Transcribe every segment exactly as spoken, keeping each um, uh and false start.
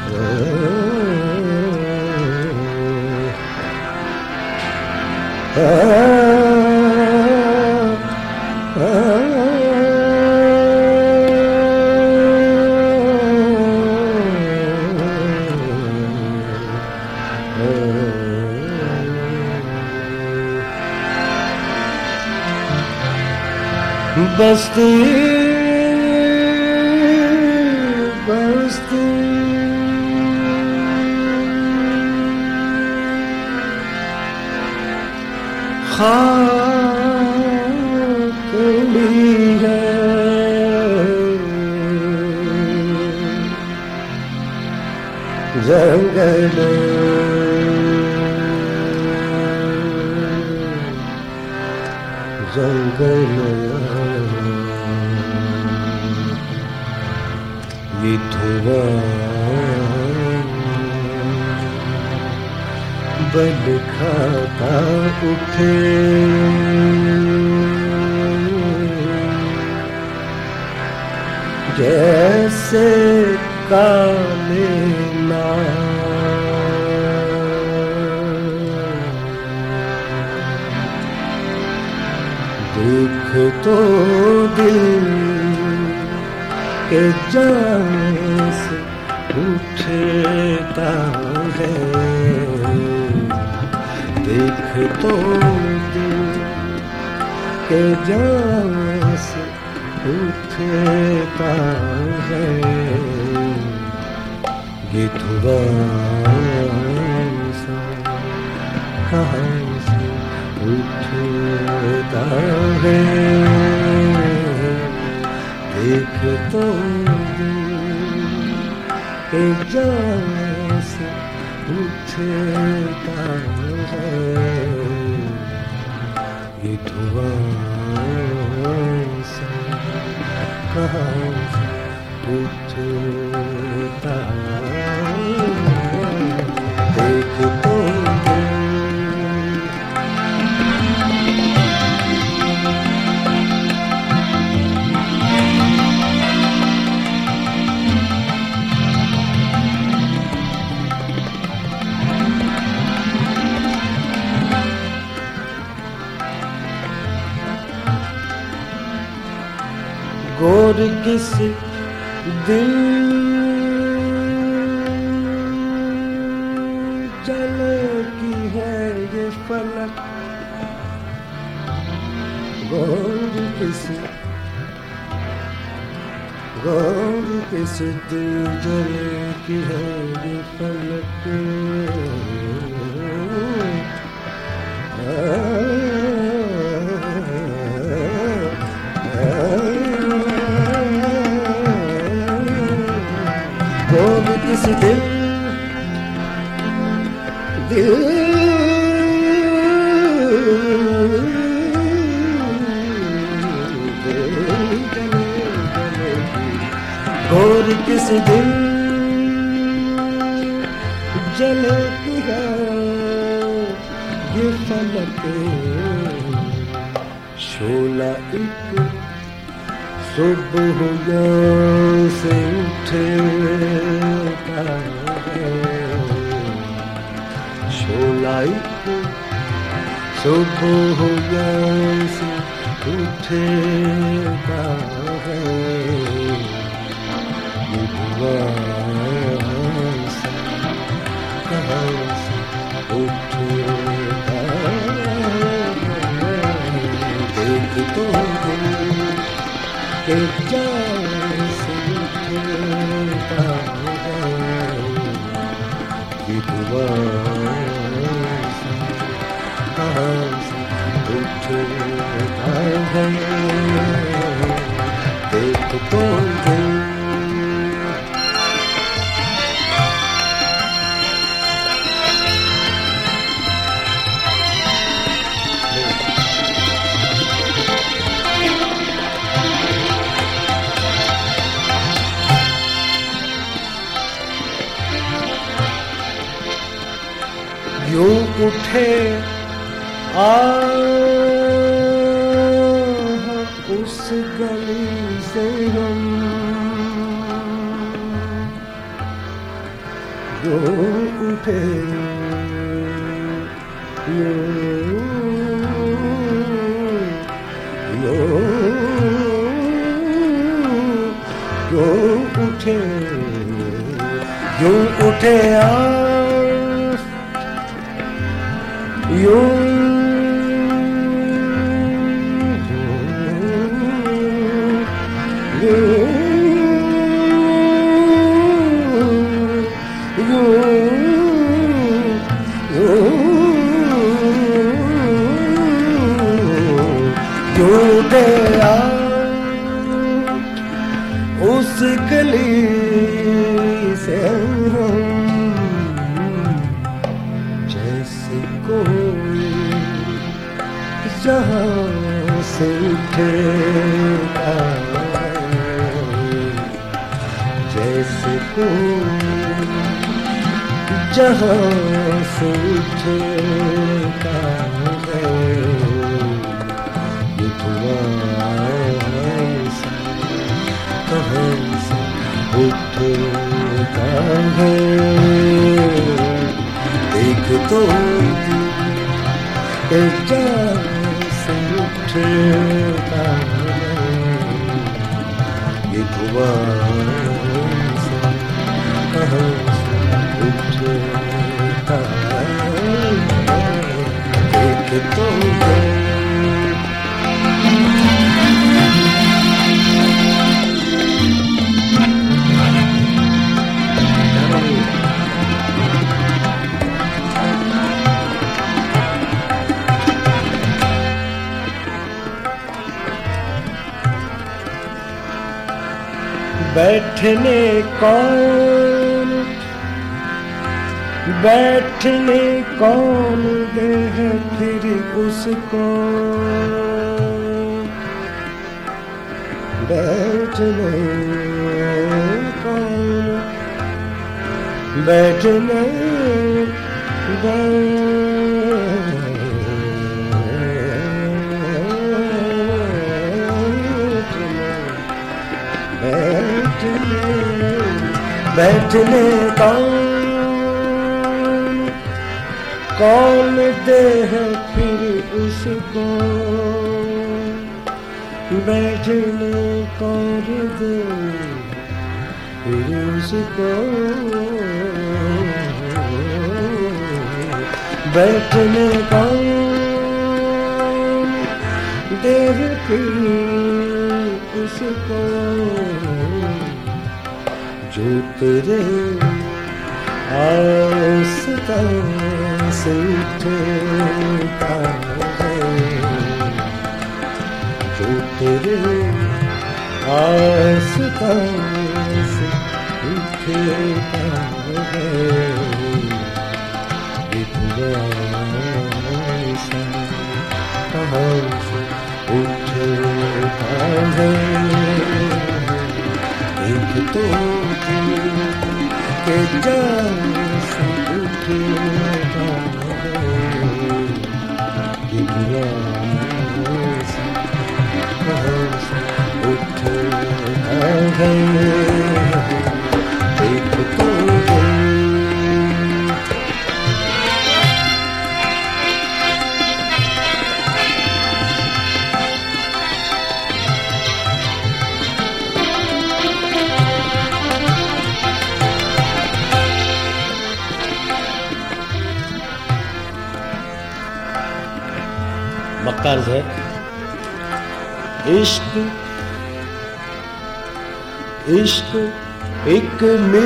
बस्ती बस्ती खाकड़ी है जंगल जंगल ये धुआं बल खाता उठे जैसे काले देख तो दिल के जान से उठता है देख तो दिल के जान से उठता है ये धुआं सा कहाँ से उठता है देख तो एक जान से उठता है ये धुआं सा कहाँ से उठता देख तो गोर किस दिल चले की है ये फलक गोर किस गोर किस दिल जले की है ये फलक किस दिल दिल और किस दिल जलती है ये फलक शोला एक सुबह से उठे शोला एक सुबह से उठेगा है ये धुआं सा कहाँ से उठेगा देख तो एक जान से उठेगा ये धुआं सा कहाँ से उठेगा है देख तो यूं उठे आ उस गली से हम यूं उठे यूं यूं यूं उठे यूं उठे आस यूं उस गली से हम जैसे कोई जहाँ से उठेगा जैसे कोई जहाँ से उठेगा ये कहाँ से उठता है एक तो जहाँ से उठता है ये धुआं से कहाँ से उठता है एक तो बैठने कौन बैठने कौन दे है फिर उसको बैठने कौन बैठने बैठने कौन कौन दे है फिर उसको बैठने कौन दे फिर उसको बैठने कौन दे फिर उसको जो तेरे आस्था से उठता है जो तेरे आस्था से उठता है ये धुआं सा कहाँ से उठता है एक तो के जान से उठेगा ये धुआं से कहाँ से उठता है एक तो मक्का है इश्क इश्क एक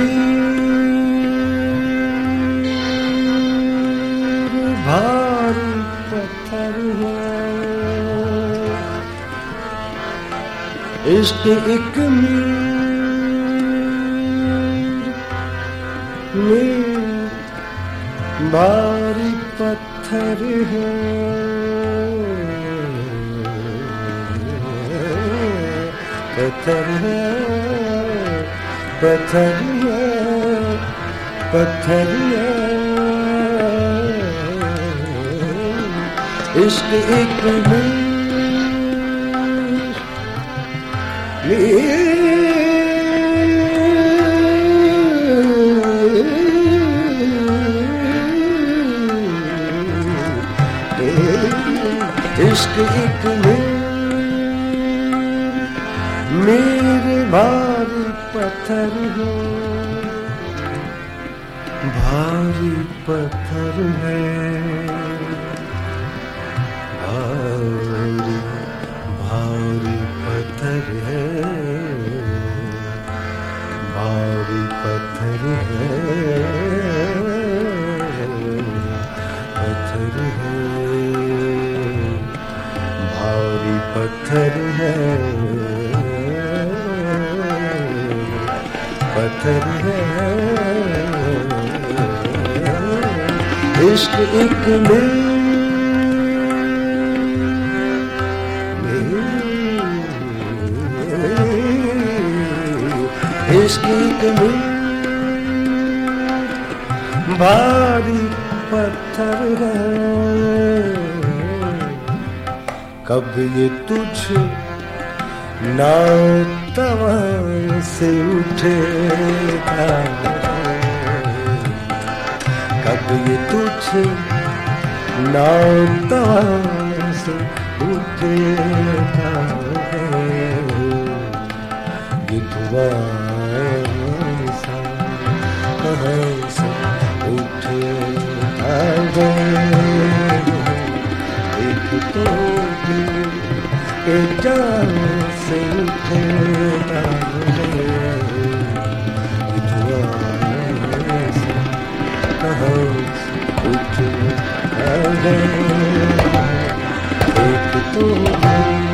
मीर भारी पत्थर है इश्क एक मीर मीर भारी पत्थर है पत्थर है पत्थर है पत्थर है इश्क एक मीर इश्क एक मेरे भारी पत्थर है, भारी पत्थर है, भारी भारी पत्थर है, भारी पत्थर है, पत्थर है, भारी पत्थर है, पत्थर है। इश्क एक मेरे इश्क एक भारी पत्थर है, कब ये तुझ नातवा से उठेगा, कब ये तुझ नातवा से उठेगा, ये दुआ सा कहाँ से उठेगा, एक तो एक जान से उठेगा, ये दुआ सा कहाँ से उठेगा, एक तो